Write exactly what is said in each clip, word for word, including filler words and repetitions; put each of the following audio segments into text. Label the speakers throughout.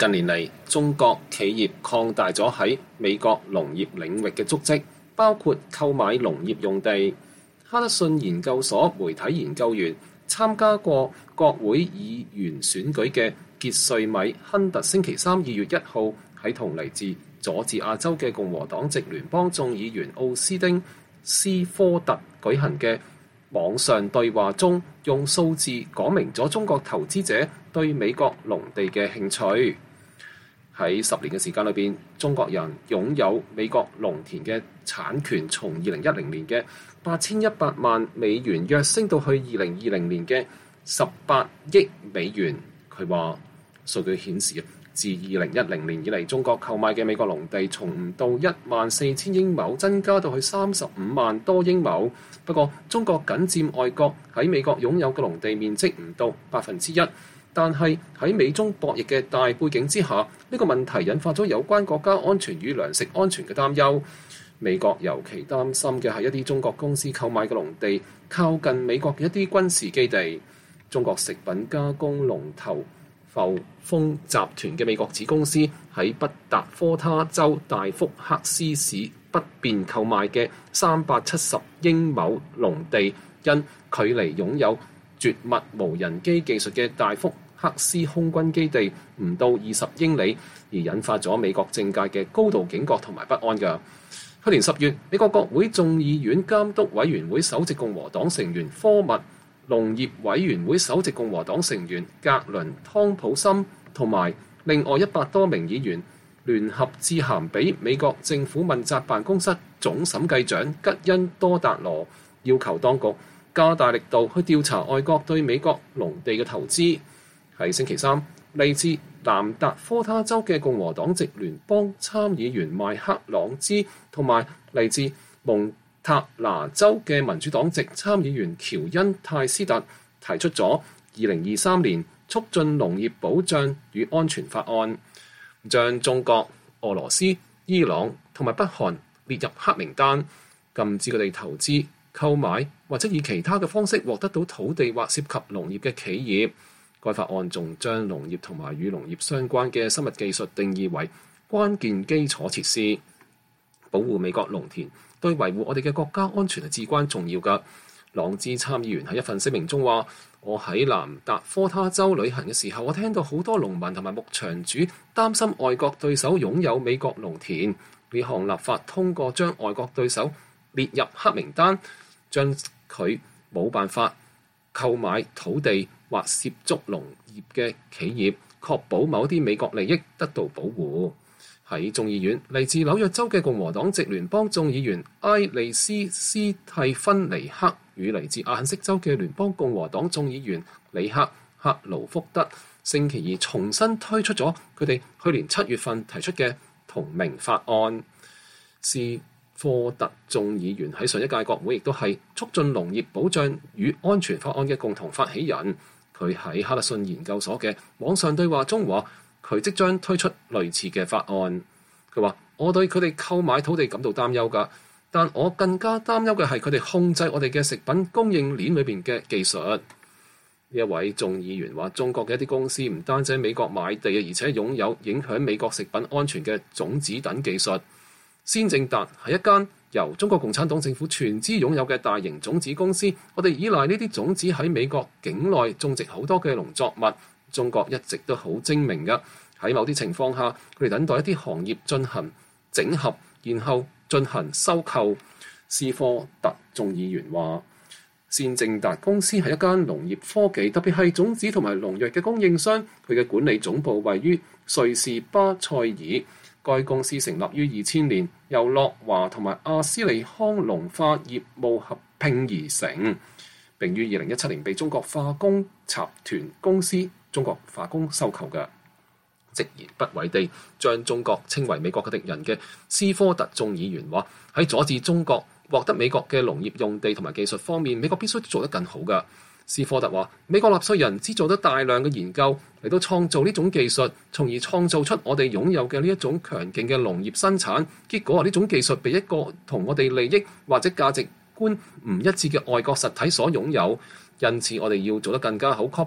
Speaker 1: 近年嚟，中國企業擴大咗喺美國農業領域嘅足跡，包括購買農業用地。哈德遜研究所媒體研究員、參加過國會議員選舉嘅傑瑞米亨特星期三二月一號喺同嚟自佐治亞州嘅共和黨籍聯邦眾議員奧斯丁斯科特舉行嘅網上對話中，用數字講明咗中國投資者對美國農地嘅興趣。喺十年嘅時間裏邊，中國人擁有美國農田嘅產權，從二零一零年嘅八千一百萬美元躍升到去二零二零年嘅十八億美元。佢話數據顯示，自二零一零年以嚟，中國購買嘅美國農地從唔到一萬四千英畝增加到去三十五萬多英畝。不過，中國僅佔外國喺美國擁有嘅農地面積唔到百分之一。但係喺美中博弈嘅大背景之下，呢個問題引發咗有關國家安全與糧食安全嘅擔憂。美國尤其擔心嘅係一啲中國公司購買嘅農地靠近美國嘅一啲軍事基地。中國食品加工龍頭阜豐集團嘅美國子公司喺北達科他州大福克斯市北邊購買嘅三百七十英畝農地，因距離擁有絕密無人機技術嘅大福克斯空軍基地唔到二十英里，而引發咗美國政界嘅高度警覺同埋不安㗎。去年十月，美國國會眾議院監督委員會首席共和黨成員科密、農業委員會首席共和黨成員格倫湯普森同埋另外一百多名議員聯合致函俾美國政府問責辦公室總審計長吉恩多達羅，要求當局加大力度去調查外國對美國農地嘅投資。喺星期三，嚟自南達科他州嘅共和黨籍聯邦參議員麥克朗茲同埋嚟自蒙塔拿州嘅民主黨籍參議員喬恩泰斯特提出咗二零二三年促進農業保障與安全法案，將中國、俄羅斯、伊朗同埋北韓列入黑名單，禁止佢哋投資、購買或者以其他嘅方式獲得到土地或涉及農業嘅企業。該法案仲將農業同埋與農業相關嘅生物技術定義為關鍵基礎設施。保護美國農田對維護我哋嘅國家安全係至關重要㗎。朗茲參議員喺一份聲明中話：我喺南達科他州旅行嘅時候，我聽到好多農民同埋牧場主擔心外國對手擁有美國農田。呢項立法通過將外國對手列入黑名單，將佢冇辦法購買土地或涉足農業嘅企業，確保某啲美國利益得到保護。喺眾議院，嚟自紐約州嘅共和黨籍聯邦眾議員埃利斯斯蒂芬尼克與嚟自阿肯色州嘅聯邦共和黨眾議員里克克勞福德星期二重新推出咗佢哋去年七月份提出嘅同名法案。斯科特眾議員喺上一屆國會亦都係促進農業保障與安全法案嘅共同發起人。佢喺哈德遜研究所嘅網上對話中話，佢即將推出類似嘅法案。佢話：我對佢哋購買土地感到擔憂㗎，但我更加擔憂嘅係佢哋控制我哋嘅食品供應鏈裏邊嘅技術。呢一位眾議員話：中國嘅一啲公司唔單止喺美國買地，而且擁有影響美國食品安全嘅種子等技術。先正達係一間由中國共產黨政府全資擁有嘅大型種子公司，我哋依賴呢啲種子喺美國境內種植好多嘅農作物。中國一直都好精明㗎，喺某啲情況下，佢哋等待一啲行業進行整合，然後進行收購。斯科特眾議員話：先正達公司係一間農業科技，特別係種子同埋農藥嘅供應商。佢嘅管理總部位於瑞士巴塞爾。該公司成立於二千年，由樂華同埋阿斯利康農化業務合併而成，並於二零一七年被中國化工集團公司中國化工收購嘅。直言不諱地將中國稱為美國嘅敵人嘅斯科特眾議員話：喺阻止中國獲得美國嘅農業用地同埋技術方面，美國必須做得更好㗎。斯科特話：美國納稅人資助咗大量嘅研究嚟到創造呢種技術，從而創造出我哋擁有嘅呢一種強勁嘅農業生產。結果啊，呢種技術被一個同我哋利益或者價值觀唔一致嘅外國實體所擁有。因此，我哋要做得更加好，確保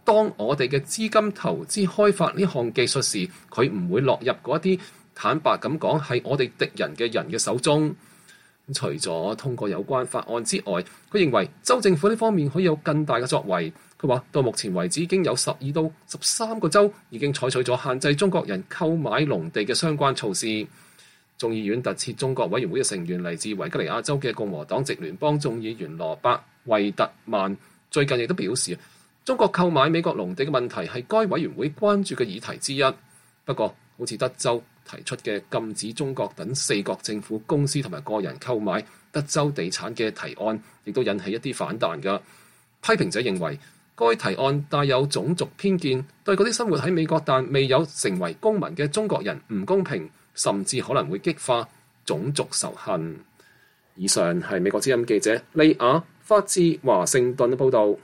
Speaker 1: 當我哋嘅資金投資開發呢項技術時，佢唔會落入嗰啲坦白咁講係我哋敵人嘅人嘅手中。除咗通過有關法案之外，佢認為州政府呢方面可以有更大嘅作為。佢話到目前為止已經有十二到十三個州已經採取咗限制中國人購買農地嘅相關措施。眾議院特設中國委員會嘅成員嚟自維吉尼亞州嘅共和黨籍聯邦眾議員羅伯惠特曼最近亦都表示，中國購買美國農地嘅問題係該委員會關注嘅議題之一。不過好似德州提出嘅禁止中國等四國政府公司同埋個人購買德州地產嘅提案，亦都引起一啲反彈㗎。批評者認為該提案帶有種族偏見，對嗰啲生活喺美國但未有成為公民嘅中國人唔公平，甚至可能會激化種族仇恨。以上係美國之音記者利亞發自華盛頓嘅報導。